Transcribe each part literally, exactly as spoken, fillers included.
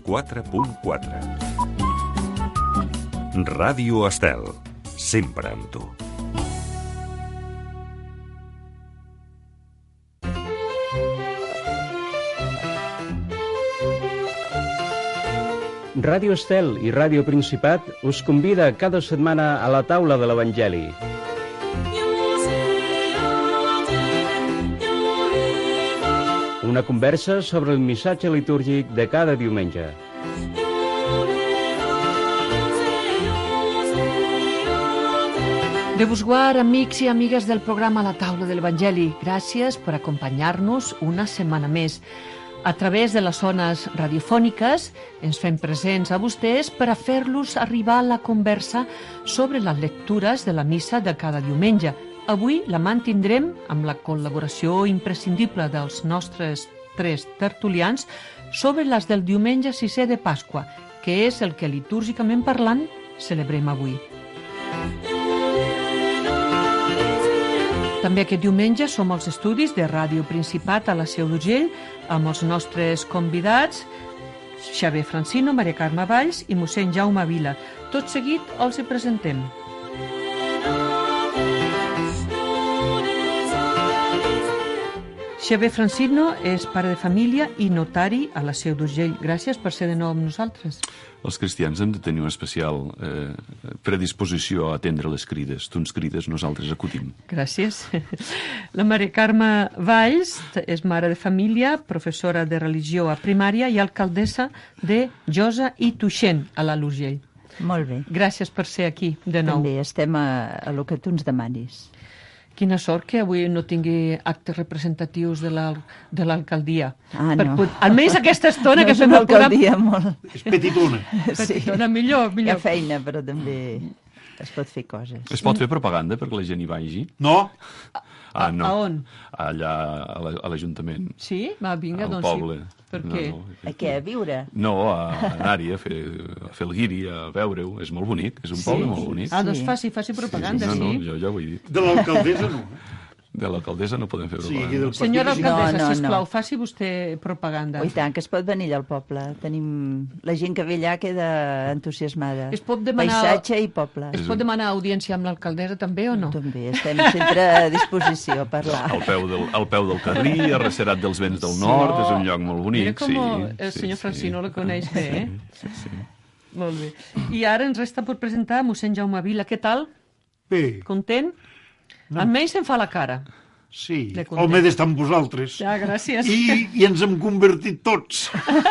quatre punt quatre. Ràdio Estel, sempre amb tu. Ràdio Estel i Ràdio Principat us convida cada setmana a la taula de l'Evangeli. Una conversa sobre el missatge litúrgic de cada diumenge. Déu vos guard, amics i amigues del programa La Taula de l'Evangeli. Gràcies per acompanyar-nos una setmana més. A través de les zones radiofòniques ens fem presents a vostès per a fer-los arribar la conversa sobre les lectures de la missa de cada diumenge. Avui la mantindrem amb la col·laboració imprescindible dels nostres tres tertulians sobre les del diumenge sisè de Pasqua, que és el que litúrgicament parlant celebrem avui. També aquest diumenge som als estudis de Ràdio Principat a la Seu d'Urgell amb els nostres convidats Xavier Francino, Maria Carme Valls i mossèn Jaume Vila. Tot seguit els hi presentem. Xavier Francino és pare de família i notari a la Seu d'Urgell. Gràcies per ser de nou amb nosaltres. Els cristians hem de tenir una especial eh, predisposició a atendre les crides. Tu ens crides, nosaltres acudim. Gràcies. La Maria Carme Valls és mare de família, professora de religió a primària i alcaldessa de Josa i Tuixén, a l'Alt Urgell. Molt bé. Gràcies per ser aquí de nou. També estem a, a lo que tu ens demanis. Quina sort que avui no tingui actes representatius de l'alcaldia. Ah, no. Per, almenys aquesta estona no que fem el programa... No és una alcaldia molt... És petitona. Petitona, sí. millor, millor. Hi ha feina, però també es pot fer coses. Es pot fer propaganda perquè la gent hi vagi? No. Ah, no. A on? Allà, a l'Ajuntament. Sí? Va, vinga, al doncs poble. sí. Per no, què? No, a què? A viure? No, a anar-hi, a fer, a fer el guiri, a veure-ho. És molt bonic, és un Sí? poble molt bonic. Ah, doncs faci, faci propaganda, no, sí. No, jo ja ho he dit. De l'alcaldessa no. De l'alcaldessa no podem fer propaganda. Sí, del Senyora alcaldessa, No, no, sisplau, no. faci vostè propaganda. Oh, i tant, que es pot venir allà al poble. Tenim... La gent que ve allà queda entusiasmada. Es pot demanar- Paisatge i poble. Es pot demanar audiència amb l'alcaldessa també o no? També, estem sempre a disposició a parlar. Al peu del, al peu del carrí, arrecerat dels vents del nord, és un lloc molt bonic. Mira com sí, el sí, senyor sí. Francino la coneix bé, eh? Sí, sí. Molt bé. I ara ens resta per presentar mossèn Jaume Vila. Què tal? Bé, Content? Almenys se'n fa la cara. sí. De content. El m'he d'estar amb vosaltres. Ja, gràcies. I, I ens hem convertit tots.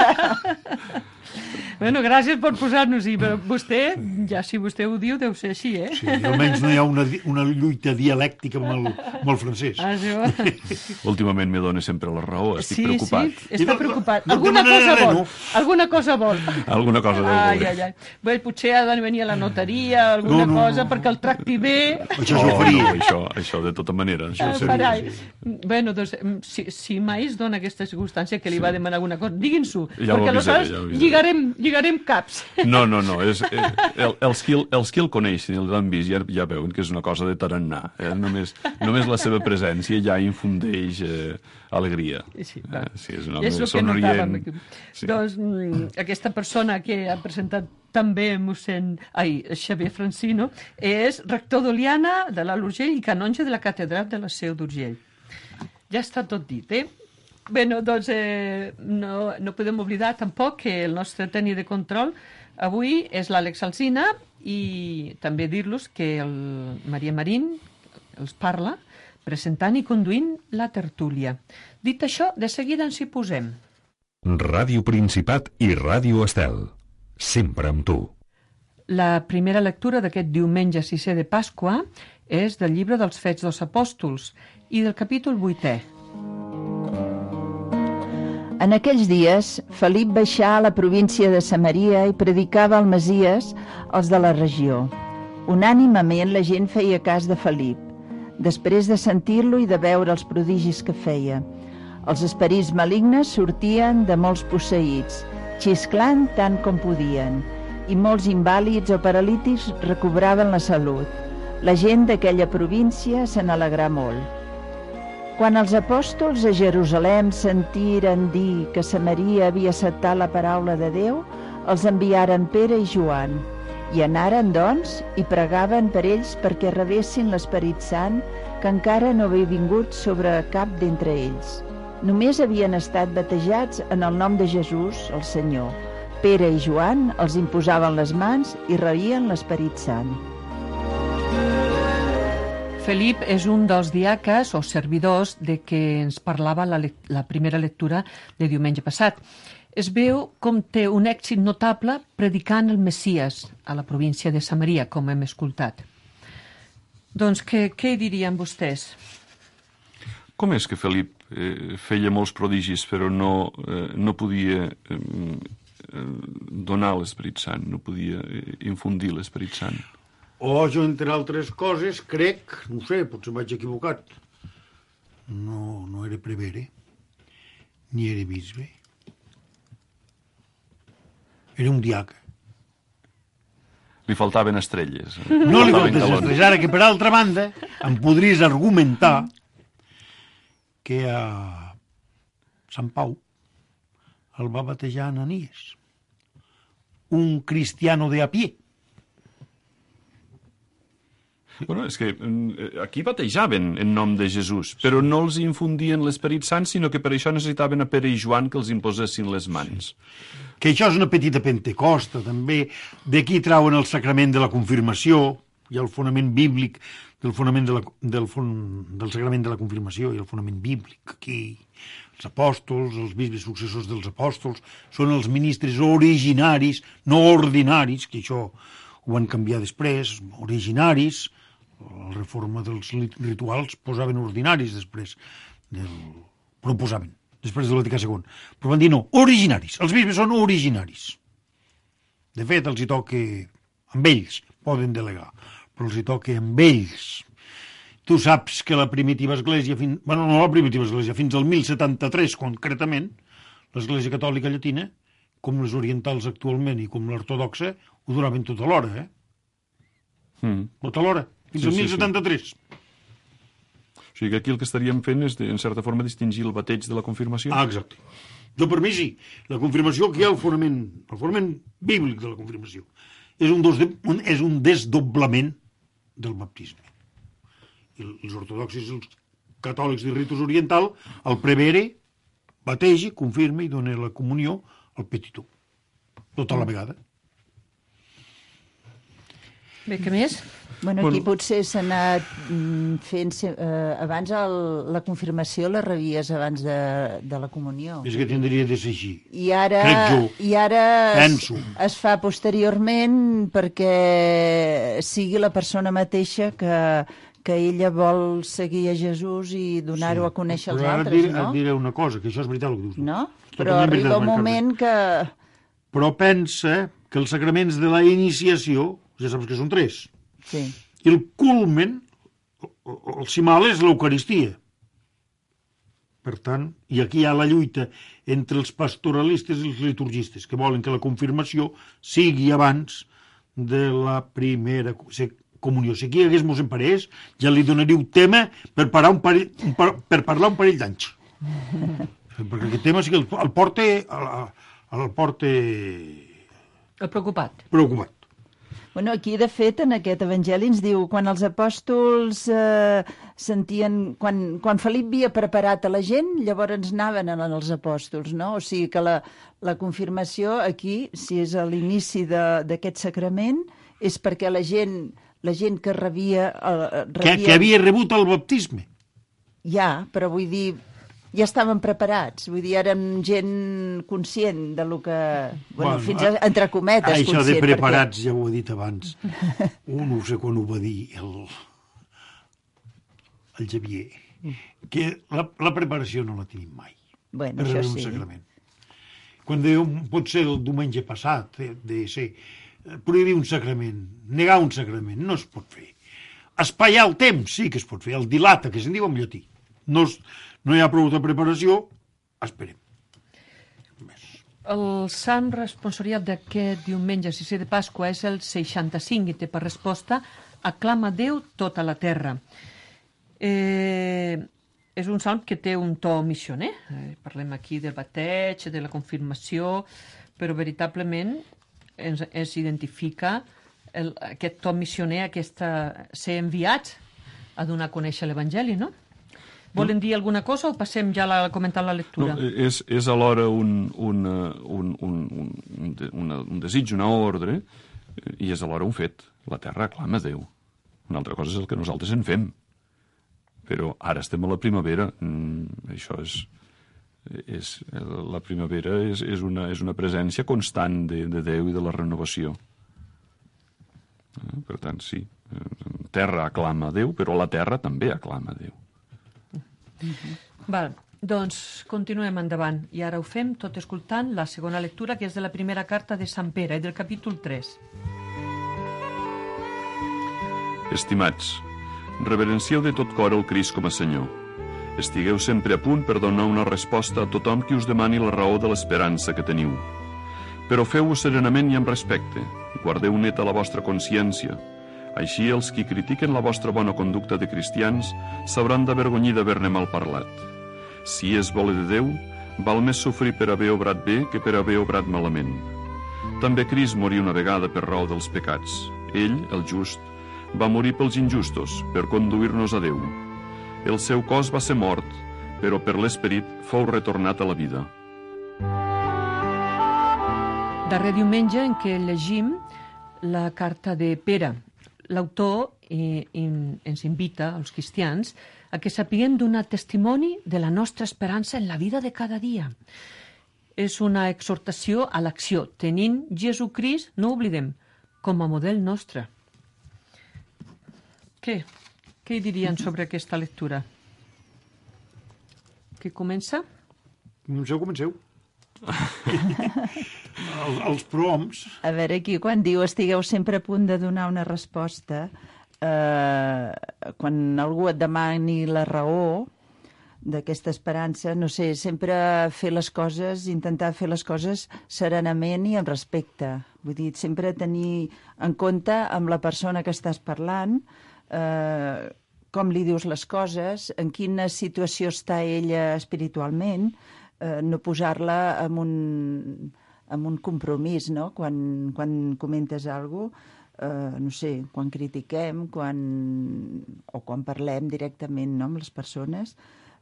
Bueno, gràcies per posar-nos-hi, però vostè, ja si vostè ho diu, deu ser així, eh? Sí, almenys no hi ha una, di- una lluita dialèctica amb el, amb el francès. Ah, sí. Últimament me dona sempre la raó, estic sí, preocupat. sí, està I no- preocupat. no et Alguna demanaré cosa res, vol. no? Alguna cosa vol. Alguna cosa deu Ai, voler. ai, ai. Bé, potser ha de venir a la notaria, alguna No, no, cosa, no. perquè el tracti bé. Això No, s'ho faria. no, això, això de tota manera. Això Ah, seria. carai. Bueno, doncs, mm, si, si mai es dona aquesta circumstància que li va demanar alguna cosa, diguin-s'ho, Ja ho perquè avisaré, aleshores ja ho avisaré. lligarem, lligarem caps. No, no, no. És, eh, el, els, qui el, els qui el coneixen i l'han vist ja, ja veuen que és una cosa de tarannà. Eh? Només, només la seva presència ja infundeix eh, alegria. Sí, va. Eh, sí, és un És home el que somrient. notàvem. Sí. Doncs mm, aquesta persona que ha presentat també mossèn, ai, Xavier Francino, és rector d'Oliana, de l'Alt Urgell i canonge de la catedral de la Seu d'Urgell. Ja està tot dit, eh? Bé, no, doncs eh, no, no podem oblidar tampoc que el nostre tècnic de control avui és l'Àlex Alsina i també dir-los que el Maria Marín els parla presentant i conduint la tertúlia. Dit això, de seguida ens hi posem. Ràdio Principat i Ràdio Estel, sempre amb tu. La primera lectura d'aquest diumenge sisè de Pasqua és del llibre dels Fets dels Apòstols i del capítol vuitè. En aquells dies, Felip baixà a la província de Samaria i predicava al Messies als de la regió. Unànimement la gent feia cas de Felip, després de sentir-lo i de veure els prodigis que feia. Els esperits malignes sortien de molts posseïts, xisclant tant com podien, i molts invàlids o paralítics recobraven la salut. La gent d'aquella província se n'alegrà molt. Quan els apòstols a Jerusalem sentiren dir que Samaria havia acceptat la paraula de Déu, els enviaren Pere i Joan. I anaren, doncs, i pregaven per ells perquè rebessin l'Esperit Sant, que encara no havia vingut sobre cap d'entre ells. Només havien estat batejats en el nom de Jesús, el Senyor. Pere i Joan els imposaven les mans i rebien l'Esperit Sant. Felip és un dels diaques o servidors de què ens parlava la, la primera lectura de diumenge passat. Es veu com té un èxit notable predicant el Messies a la província de Samaria, com hem escoltat. Doncs què, què dirien vostès? Com és que Felip eh, feia molts prodigis però no, eh, no podia eh, donar l'Esperit Sant, no podia eh, infundir l'Esperit Sant? O jo, entre altres coses, crec, no sé, potser vaig equivocat, no, no era prevere, ni era bisbe. Era un diaca. Li faltaven estrelles. No li faltaven estrelles. Ara que, per altra banda, em podries argumentar que a Sant Pau el va batejar Ananies, un cristiano de a pie. Bueno, és que aquí batejaven en nom de Jesús, però no els infundien l'Esperit Sant, sinó que per això necessitaven a Pere i Joan que els imposessin les mans. Sí. Que això és una petita Pentecosta, també. D'aquí trauen el sacrament de la confirmació i el fonament bíblic del fonament de la, del, fon, del sacrament de la confirmació i el fonament bíblic. Aquí els apòstols, els bisbes successors dels apòstols, són els ministres originaris, no ordinaris, que això ho van canviar després, originaris. La reforma dels rituals posaven ordinaris després, del... proposaven, després del Vaticà segon. Però van dir no, originaris. Els bisbes són originaris. De fet, els hi toca amb ells, poden delegar, però els hi toca amb ells. Tu saps que la primitiva església, fin... bueno, no la primitiva església, fins al mil setanta-tres concretament, l'església catòlica llatina, com les orientals actualment i com l'ortodoxa, ho duraven tota l'hora, eh? Mm. Tota l'hora. Fins al sí, mil setanta-tres. Sí, sí. O sigui que aquí el que estaríem fent és, en certa forma, distingir el bateig de la confirmació. Ah, exacte. Jo, per mi, sí. La confirmació, aquí hi ha el fonament, el fonament bíblic de la confirmació. És un, dos, un, és un desdoblament del baptisme. I els ortodoxis i els catòlics de ritus oriental, el prevere, bategi, confirma i dona la comunió al petitó. Tota la vegada. Bé, què més? Bueno, aquí bueno. Potser s'ha anat fent... Eh, abans el, la confirmació la rebies abans de, de la comunió. És que tindria de ser així. I ara, crec jo. I ara Penso. es, es fa posteriorment perquè sigui la persona mateixa que, que ella vol seguir a Jesús i donar-ho sí. a conèixer als altres, dir, no? Però ara diré una cosa, que això és veritat el que dius. No? Però arriba un moment que... Però pensa que els sacraments de la iniciació, ja saps que són tres, sí. I el culmen, el cimal és l'Eucaristia. Per tant, i aquí hi ha la lluita entre els pastoralistes i els liturgistes, que volen que la confirmació sigui abans de la primera comunió. Si aquí hi hagués mossèn Parés, ja li donaríeu tema per, parar un parell, per parlar un parell d'anys. Perquè aquest tema sí que el, el porta... El, el porta... El preocupat. Preocupat. Bueno, aquí, de fet, en aquest evangeli ens diu quan els apòstols eh, sentien... Quan, quan Felip havia preparat a la gent, llavors anaven als apòstols, no? O sigui que la, la confirmació aquí, si és a l'inici d'aquest sacrament, és perquè la gent, la gent que rebia... Eh, rebia... Que, que havia rebut el baptisme. Ja, però vull dir... Ja estaven preparats, vull dir, érem gent conscient de lo que... Bueno, bueno fins a, entre cometes, això conscient. Això de preparats perquè... ja ho he dit abans. Un no sé quan ho va dir el, el Xavier, que la, la preparació no la tenim mai. Bueno, per això un sí. Sacrament. Quan diu, pot ser el diumenge passat, de, de ser prohibir un sacrament, negar un sacrament, no es pot fer. Espaiar el temps, sí que es pot fer, el dilata, que se'n diu en llatí. No es... No hi ha prou de preparació, esperem. El sant responsorial d'aquest diumenge, sisè de Pasqua, és el seixanta-cinc i té per resposta aclama Déu tota la terra. Eh, és un salm que té un to missioner. Eh, parlem aquí del bateig, de la confirmació, però veritablement ens, ens identifica el, aquest to missioner, aquesta, ser enviats a donar a conèixer l'Evangeli, no? Volen dir alguna cosa o passem ja a comentar la lectura? No, és, és alhora un, un, un, un, un, un, un desig, una ordre, i és alhora un fet. La terra aclama Déu. Una altra cosa és el que nosaltres en fem. Però ara estem a la primavera. Mm, això és... és la primavera és, és, una, és una presència constant de, de Déu i de la renovació. Per tant, sí, terra aclama Déu, però la terra també aclama Déu. Val, doncs continuem endavant. I ara ho fem tot escoltant la segona lectura, que és de la primera carta de Sant Pere, del capítol tres. Estimats, reverencieu de tot cor el Crist com a Senyor. Estigueu sempre a punt per donar una resposta a tothom qui us demani la raó de l'esperança que teniu. Però feu-ho serenament i amb respecte. Guardeu neta la vostra consciència. Així els qui critiquen la vostra bona conducta de cristians s'hauran d'avergonyir d'haver-ne mal parlat. Si és voler de Déu, val més sofrir per haver obrat bé que per haver obrat malament. També Crist morí una vegada per raó dels pecats. Ell, el just, va morir pels injustos, per conduir-nos a Déu. El seu cos va ser mort, però per l'esperit fou retornat a la vida. Darrer diumenge en què llegim la carta de Pere. L'autor eh, ens invita, als cristians, a que sapiguem donar testimoni de la nostra esperança en la vida de cada dia. És una exhortació a l'acció, tenint Jesucrist, no oblidem, com a model nostre. Què? Què hi dirien sobre aquesta lectura? Qui comença? Comenceu, comenceu. El, els proms... A veure, aquí quan diu estigueu sempre a punt de donar una resposta, eh, quan algú et demani la raó d'aquesta esperança, no sé, sempre fer les coses, intentar fer les coses serenament i amb respecte. Vull dir, sempre tenir en compte amb la persona que estàs parlant, eh, com li dius les coses, en quina situació està ella espiritualment, eh, no posar-la en un, en un compromís, no? Quan, quan comentes alguna cosa, eh, no sé, quan critiquem, quan, o quan parlem directament, no?, amb les persones,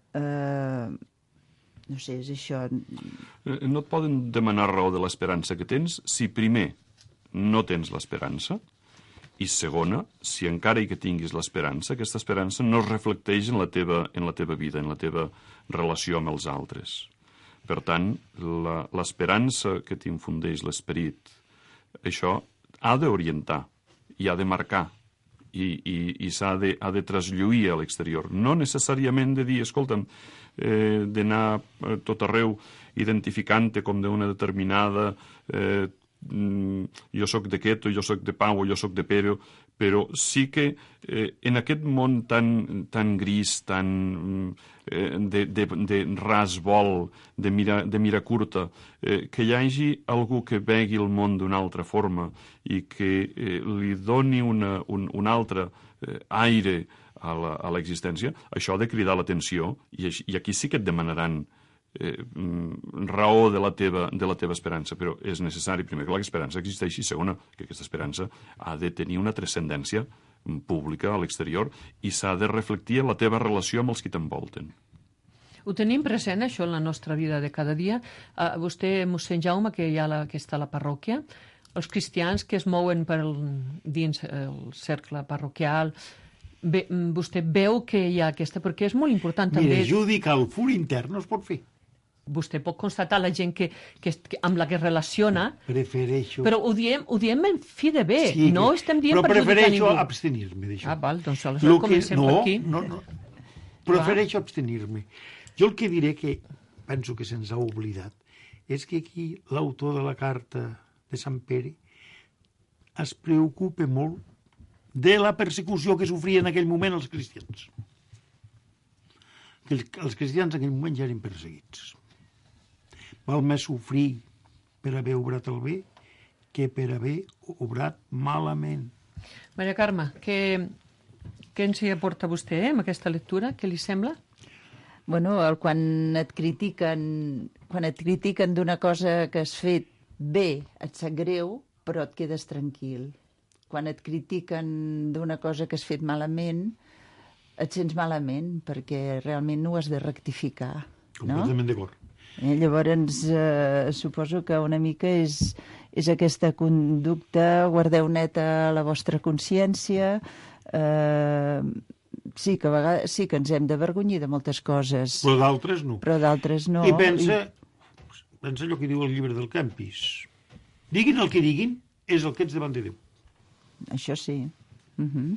eh, no sé, és això. No et poden demanar raó de l'esperança que tens si primer no tens l'esperança, i segona, si encara que tinguis l'esperança, aquesta esperança no es reflecteix en la teva, en la teva vida, en la teva relació amb els altres. Per tant, la, l'esperança que t'infundeix l'esperit, això ha d'orientar i ha de marcar i, i, i s'ha de, ha de traslluir a l'exterior. No necessàriament de dir, escolta'm, eh, d'anar tot arreu identificant-te com d'una determinada... Eh, jo sóc de Queto, jo sóc de Pau o jo sóc de Pero, però sí que eh, en aquest món tan, tan gris, tan eh, de, de, de ras vol, de mira, de mira curta, eh, que hi hagi algú que vegi el món d'una altra forma i que eh, li doni una, un, un altre eh, aire a l'existència, això ha de cridar l'atenció i, i aquí sí que et demanaran Eh, raó de la, teva, de la teva esperança, però és necessari, primer, que l'esperança existeixi, i segona, que aquesta esperança ha de tenir una transcendència pública a l'exterior i s'ha de reflectir en la teva relació amb els que t'envolten. Ho tenim present, això, en la nostra vida de cada dia. Uh, vostè, mossèn Jaume, que hi ha la, que està a la parròquia, els cristians que es mouen per el, dins el cercle parroquial, Bé, vostè veu que hi ha aquesta, perquè és molt important també... Mira, jo dic que el fur intern no es pot fer. Vostè pot constatar la gent que, que, que amb la que relaciona... Prefereixo... Però ho diem, ho diem en fi de bé, sí, no estem dient però per perjudicar ningú. Però prefereixo abstenir-me d'això. Ah, val, doncs aleshores comencem no, per aquí. No, no, prefereixo Va. abstenir-me. Jo el que diré, que penso que se'ns ha oblidat, és que aquí l'autor de la carta de Sant Pere es preocupa molt de la persecució que sofrien en aquell moment els cristians. Que els, els cristians en aquell moment ja eren perseguits. Val més sofrir per haver obrat el bé que per haver obrat malament. Maria Carme, què, què ens hi aporta vostè eh, amb aquesta lectura? Què li sembla? Bueno, el, quan et critiquen quan et critiquen d'una cosa que has fet bé, et sap greu, però et quedes tranquil. Quan et critiquen d'una cosa que has fet malament, et sents malament, perquè realment no ho has de rectificar. No? Completament d'acord. Eh, llavors, eh, suposo que una mica és, és aquesta conducta, guardeu neta la vostra consciència, eh, sí, que a vegades sí que ens hem d'avergonyir de moltes coses. Però d'altres no. Però d'altres no. I pensa, I... pensa allò que diu el llibre del Campis. Diguin el que diguin, és el que ets davant de Déu. Això sí. Uh-huh.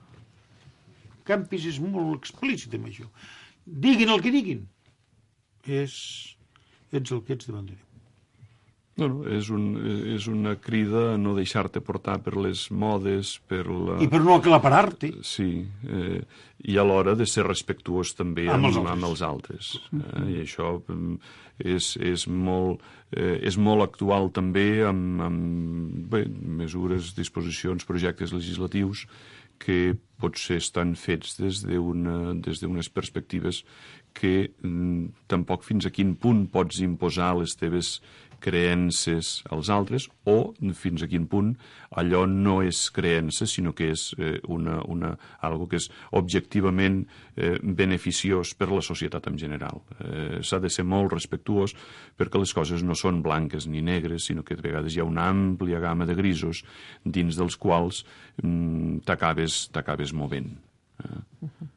Campis és molt explícit amb això. Diguin el que diguin, és... ets el que ets davant de Déu. No, no, és, un, és una crida a no deixar-te portar per les modes, per la... I per no aclaparar-te. Sí, eh, i alhora de ser respectuós també amb, amb, els amb els altres. Eh, I això és, és, molt, eh, és molt actual també amb, amb bé, mesures, disposicions, projectes legislatius que potser estan fets des d'una, des d'unes perspectives que mm, tampoc fins a quin punt pots imposar les teves creences als altres o fins a quin punt allò no és creença sinó que és eh, una, una, algo que és objectivament eh, beneficiós per a la societat en general. Eh, s'ha de ser molt respectuós perquè les coses no són blanques ni negres sinó que de vegades hi ha una àmplia gamma de grisos dins dels quals mm, t'acabes, t'acabes movent. Eh? Uh-huh.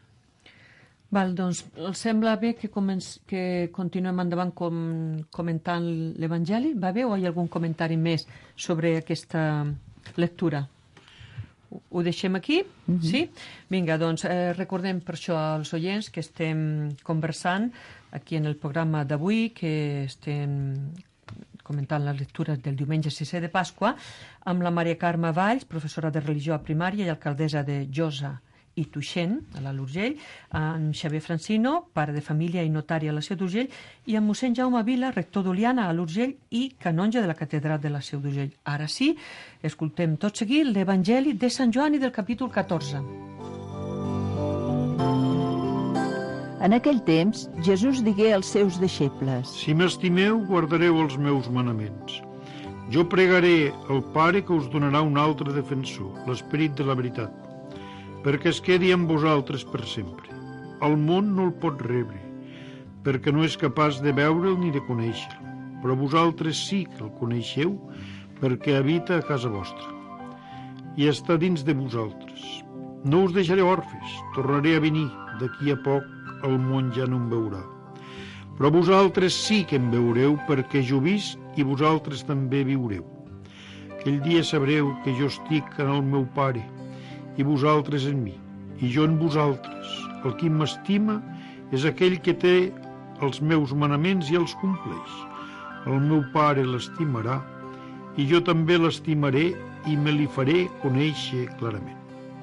Val, doncs, els sembla bé que, començ, que continuem endavant com, comentant l'Evangeli? Va bé o hi ha algun comentari més sobre aquesta lectura? Ho, ho deixem aquí? Mm-hmm. Sí? Vinga, doncs, eh, recordem per això als oients que estem conversant aquí en el programa d'avui, que estem comentant les lectures del diumenge sisè de Pasqua, amb la Maria Carme Valls, professora de religió a primària i alcaldessa de Josa i Tuixén, a l'Alt Urgell, en Xavier Francino, pare de família i notari a la Seu d'Urgell, i en mossèn Jaume Vila, rector d'Oliana a l'Urgell i canonge de la catedral de la Seu d'Urgell. Ara sí, escoltem tot seguit l'Evangeli de Sant Joan i del capítol catorze. En aquell temps, Jesús digué als seus deixebles: Si m'estimeu, guardareu els meus manaments. Jo pregaré al Pare que us donarà un altre defensor, l'Esperit de la veritat, perquè es quedi amb vosaltres per sempre. El món no el pot rebre, perquè no és capaç de veure'l ni de conèixer-lo, però vosaltres sí que el coneixeu, perquè habita a casa vostra i està dins de vosaltres. No us deixaré orfes, tornaré a venir, d'aquí a poc el món ja no em veurà. Però vosaltres sí que em veureu, perquè jo visc i vosaltres també viureu. Aquell dia sabreu que jo estic en el meu Pare, i vosaltres en mi, i jo en vosaltres. El qui m'estima és aquell que té els meus manaments i els compleix. El meu Pare l'estimarà, i jo també l'estimaré i me li faré conèixer clarament.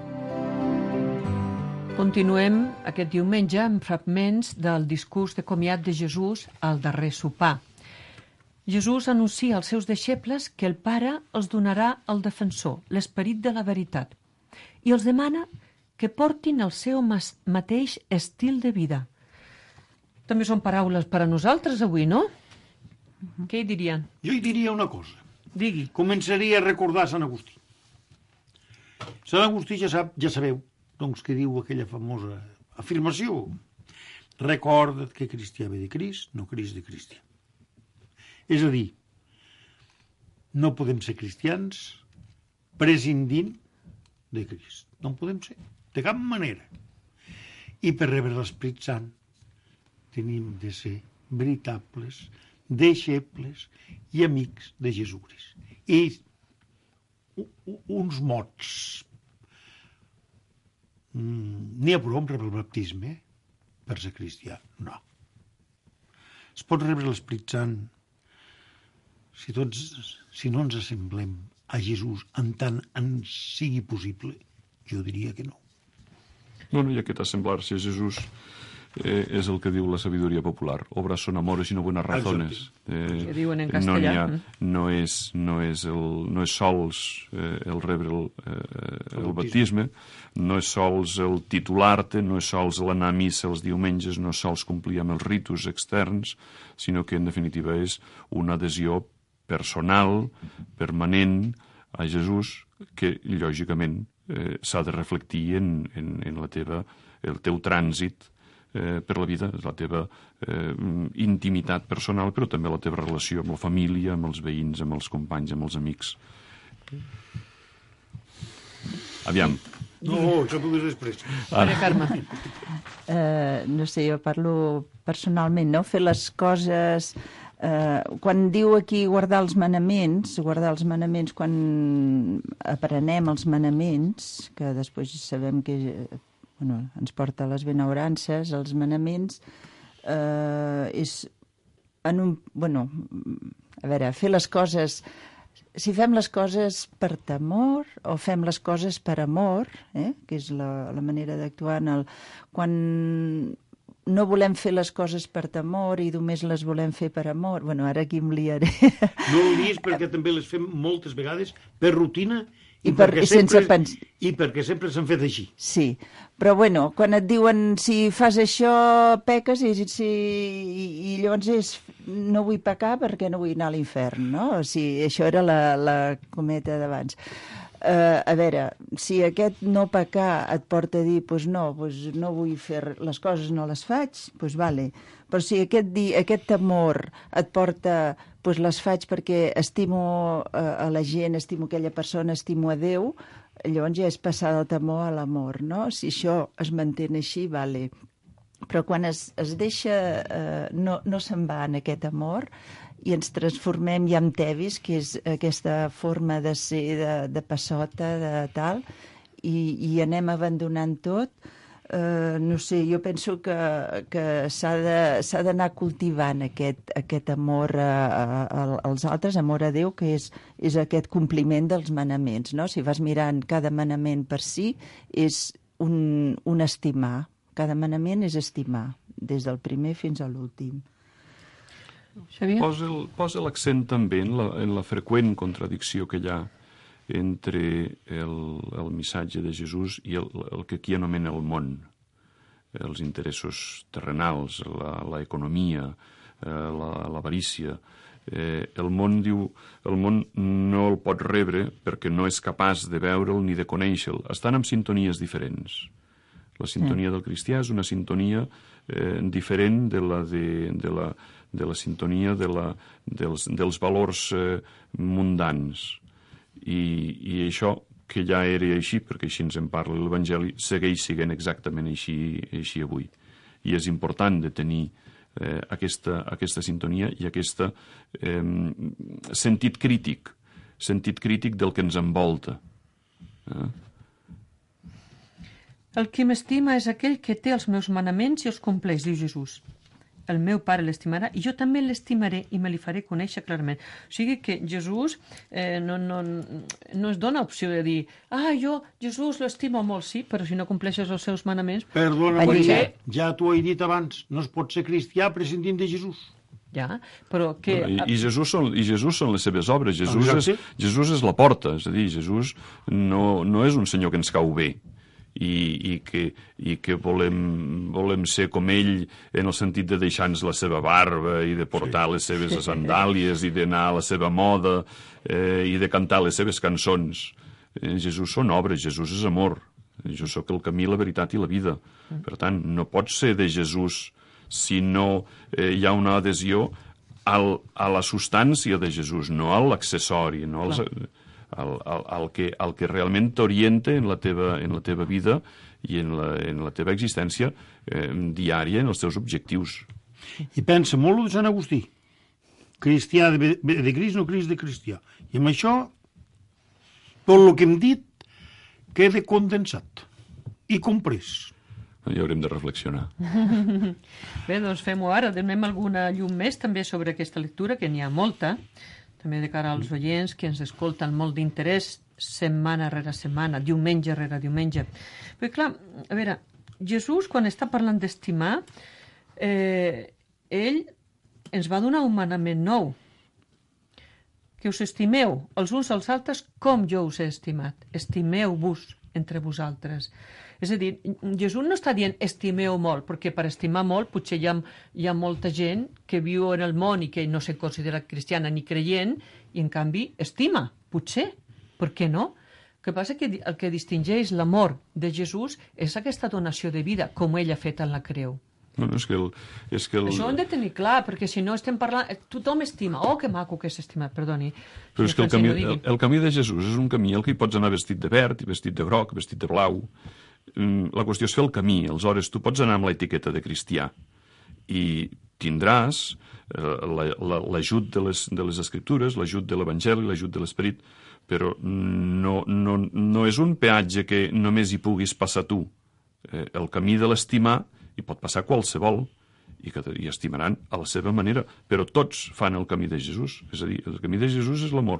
Continuem aquest diumenge amb fragments del discurs de comiat de Jesús al darrer sopar. Jesús anuncia als seus deixebles que el Pare els donarà el defensor, l'Esperit de la veritat, i els demana que portin el seu mateix estil de vida. També són paraules per a nosaltres avui, no? Uh-huh. Què hi dirien? Jo hi diria una cosa. Digui. Començaria a recordar Sant Agustí. Sant Agustí ja, sap, ja sabeu doncs, que diu aquella famosa afirmació: recorda't que cristià ve de Crist, no Crist de cristià. És a dir, no podem ser cristians prescindint de Crist. No en podem ser, de cap manera. I per rebre l'Esperit Sant tenim de ser veritables deixebles i amics de Jesucrist. I uns mots. N'hi ha prou amb rebre el baptisme per ser cristià? No. Es pot rebre l'Esperit Sant si, tots, si no ens assemblem a Jesús en tant ens sigui possible? Jo diria que no. No, no, i aquest assemblar-se a Jesús eh, és el que diu la sabidoria popular. Obras son amores y no buenas razones. Eh, que diuen en no, castellà. ha, no, és, no, és el, no és sols eh, el rebre el, eh, el baptisme, no és sols el titular-te, no és sols l'anar a missa els diumenges, no és sols complir amb els ritus externs, sinó que en definitiva és una adhesió personal, permanent a Jesús, que lògicament eh, s'ha de reflectir en, en, en la teva, el teu trànsit eh, per la vida, la teva eh, intimitat personal, però també la teva relació amb la família, amb els veïns, amb els companys, amb els amics. Aviam. No, això t'ho dius després. Maria Carme. Eh, no sé, jo parlo personalment, no? Fer les coses... Eh, quan diu aquí guardar els manaments, guardar els manaments, quan aprenem els manaments, que després sabem que bueno, ens porta a les benaurances, els manaments, eh, és en un... Bueno, a veure, fer les coses... Si fem les coses per temor o fem les coses per amor, eh, que és la, la manera d'actuar en el... Quan no volem fer les coses per temor i només les volem fer per amor. Bueno, ara aquí em liaré. No ho diguis perquè també les fem moltes vegades per rutina i, I, per, perquè, i sense sempre, pens... i perquè sempre s'han fet així. Sí, però bueno, quan et diuen si fas això peques i, si, i, i llavors és no vull pecar perquè no vull anar a l'infern, no? O sigui, això era la, la cometa d'abans. Uh, a veure, si aquest no pecar et porta a dir pues no, pues no vull fer les coses, no les faig, pues vale. Però si aquest, di, aquest temor et porta, pues les faig perquè estimo uh, a la gent, estimo aquella persona, estimo a Déu, llavors ja és passar del temor a l'amor, no? Si això es manté així, vale. Però quan es, es deixa, uh, no, no se'n va en aquest amor, i ens transformem ja en tevis, que és aquesta forma de ser de, de passota, de tal, i, i anem abandonant tot. Uh, no sé, jo penso que, que s'ha de, s'ha d'anar cultivant aquest, aquest amor a, a, als altres, amor a Déu, que és, és aquest compliment dels manaments, no? Si vas mirant cada manament per si, és un, un estimar. Cada manament és estimar, des del primer fins a l'últim. Xavier? Posa el- posa l'accent també en la, en la freqüent contradicció que hi ha entre el, el missatge de Jesús i el, el que aquí anomena el món, els interessos terrenals, la, la economia, eh, la, l'avarícia. Eh, el món diu, el món no el pot rebre perquè no és capaç de veure'l ni de conèixer-lo. Estan en sintonies diferents. La sintonia del cristià és una sintonia eh, diferent de la, de, de la, de la sintonia de la, dels, dels valors eh, mundans. I, I això, que ja era així, perquè així ens en parla l'Evangeli, segueix sent exactament així, així avui. I és important de tenir eh, aquesta, aquesta sintonia i aquest eh, sentit crític, sentit crític del que ens envolta. Eh? El qui m'estima és aquell que té els meus manaments i els compleix, diu Jesús. El meu pare l'estimarà i jo també l'estimaré i me li faré conèixer clarament. O sigui que Jesús eh, no, no, no es dona opció de dir ah, jo, Jesús l'estimo molt, sí, però si no compleixes els seus manaments... Perdona, Allí. Maria, ja t'ho he dit abans, no es pot ser cristià prescindint de Jesús. Ja, però que... I, i, Jesús són, I Jesús són les seves obres. Jesús és, Exacte. Jesús és la porta. És a dir, Jesús no, no és un senyor que ens cau bé i, i que, i que volem, volem ser com ell en el sentit de deixar-nos la seva barba i de portar les seves sandàlies i d'anar a la seva moda eh, i de cantar les seves cançons. Eh, Jesús són obres, Jesús és amor. Jo sóc el camí, la veritat i la vida. Per tant, no pot ser de Jesús si no eh, hi ha una adhesió al, a la substància de Jesús, no a l'accessori, no als, al, al, al, que, al que realment t'orienta en, la teva, en la teva vida i en la, en la teva existència eh, diària, en els teus objectius. I pensa molt de Sant Agustí. Cristià de, de Crist, no Crist de cristià. I amb això, tot el que hem dit, queda condensat i comprès. Ja haurem de reflexionar. Bé, doncs fem-ho ara. Donem alguna llum més també sobre aquesta lectura, que n'hi ha molta, també de cara als oients que ens escolten molt d'interès setmana rere setmana, diumenge rere diumenge. Però clar, a veure, Jesús, quan està parlant d'estimar, eh, ell ens va donar un manament nou, que us estimeu els uns als altres com jo us he estimat. Estimeu-vos entre vosaltres. És a dir, Jesús no està dient estimeu molt, perquè per estimar molt potser hi ha, hi ha molta gent que viu en el món i que no se considera cristiana ni creient i en canvi estima, potser. Per què no? El que passa que el que distingeix l'amor de Jesús és aquesta donació de vida, com ell ha fet en la creu. No, no, és que el, és que el... Això ho hem de tenir clar, perquè si no estem parlant... Tothom estima. Oh, que maco que és estimat, perdoni. Però és que el camí, el, el camí de Jesús és un camí al que hi pots anar vestit de verd, vestit de groc, vestit de blau. La qüestió és fer el camí. Aleshores, tu pots anar amb l'etiqueta de cristià i tindràs l'ajut de les, de les escriptures, l'ajut de l'Evangeli, l'ajut de l'Esperit, però no, no, no és un peatge que només hi puguis passar tu. El camí de l'estimar hi pot passar qualsevol i que hi estimaran a la seva manera, però tots fan el camí de Jesús. És a dir, el camí de Jesús és l'amor.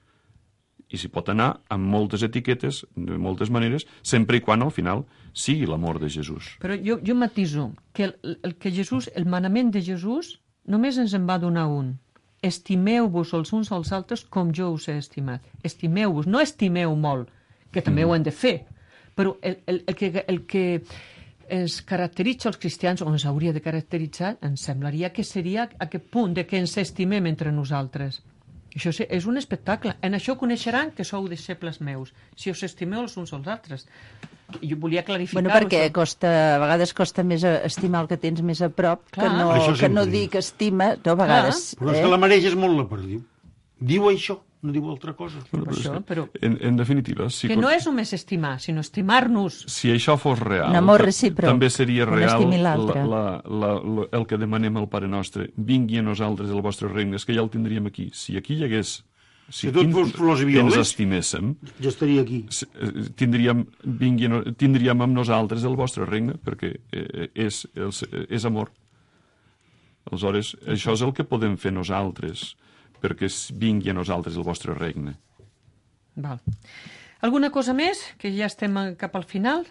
I s'hi pot anar amb moltes etiquetes, de moltes maneres, sempre i quan al final sigui l'amor de Jesús. Però jo, jo matiso que el, el que Jesús, el manament de Jesús només ens en va donar un. Estimeu-vos els uns als altres com jo us he estimat. Estimeu-vos, no estimeu molt, que també mm. ho hem de fer, però el, el, el que... El que ens caracteritza els cristians, o ens hauria de caracteritzar, ens semblaria que seria aquest punt de que ens estimem entre nosaltres. Això és un espectacle. En això coneixeran que sou deixebles meus, si us estimeu els uns als altres. I jo volia clarificar-ho. Bueno, perquè costa, a vegades costa més estimar el que tens més a prop, Clar. que no, que no dir que estima, no, a vegades. Clar. Però és eh? que la mereix és molt la perdiu. Diu això, no diu altra cosa. Però, per això, però... En, en definitiva... Si que no és només estimar, sinó estimar-nos. Si això fos real, un amor recíproc, també seria real la, la, la, la, la, el que demanem al Pare Nostre. Vingui a nosaltres el vostre regne, és que ja el tindríem aquí. Si aquí hi hagués... Si, si tot fos flors i violes, ens estiméssim, ja estaria aquí. Tindríem, vingui, tindríem amb nosaltres el vostre regne, perquè és, és, és amor. Aleshores, això és el que podem fer nosaltres, perquè vingui a nosaltres el vostre regne. Val. Alguna cosa més? Que ja estem cap al final?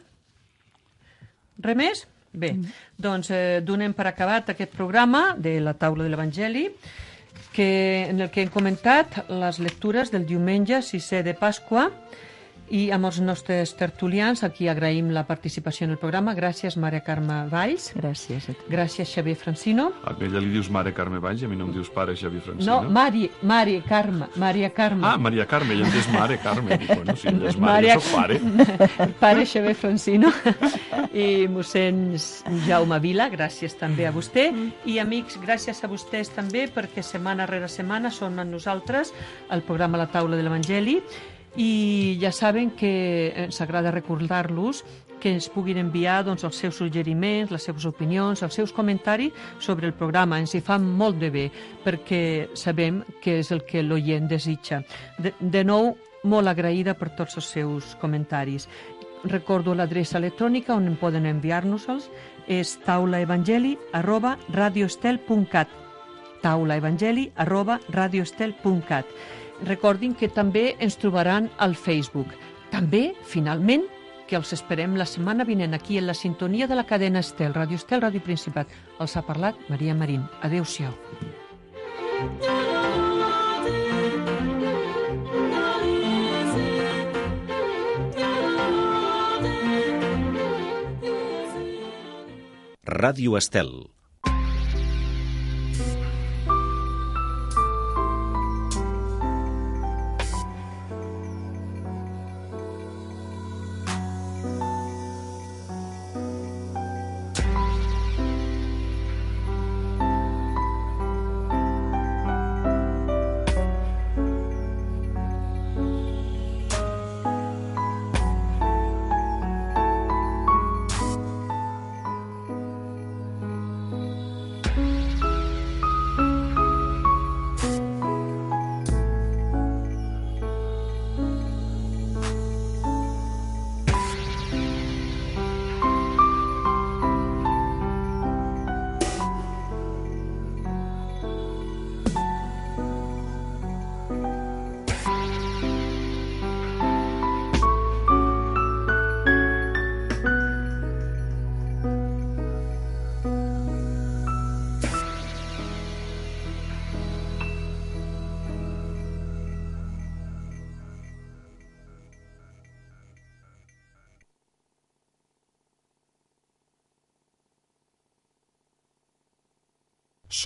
Res més? Bé, mm. doncs eh, donem per acabat aquest programa de la taula de l'Evangeli, que, en el que hem comentat les lectures del diumenge sisè de Pasqua, i amb els nostres tertulians, aquí agraïm la participació en el programa. Gràcies, Maria Carme Valls. Gràcies a tu. Gràcies, Xavier Francino. A ella li dius Maria Carme Valls i a mi no em dius pare Xavier Francino. No, Mari, Mari Carme, Maria Carme. Ah, Maria Carme, ella em dius Mare Carme. Dic, bueno, si ella és mare, jo soc pare. Pare Xavier Francino. I mossèn Jaume Vila, gràcies també a vostè. I amics, gràcies a vostès també, perquè setmana rere setmana són amb nosaltres el programa La Taula de l'Evangeli. I ja saben que ens agrada recordar-los que ens puguin enviar doncs, els seus suggeriments, les seves opinions, els seus comentaris sobre el programa. Ens hi fa molt de bé, perquè sabem que és el que l'oient desitja. De, de nou, molt agraïda per tots els seus comentaris. Recordo l'adreça electrònica on poden enviar-nos-els, és taulaevangeli arroba radioestel punt cat. taulaevangeli arroba radioestel punt cat. Recordin que també ens trobaran al Facebook. També, finalment, que els esperem la setmana vinent aquí en la sintonia de la cadena Estel, Ràdio Estel, Ràdio Principat. Els ha parlat Maria Marín. Adéu-siau. Ràdio Estel,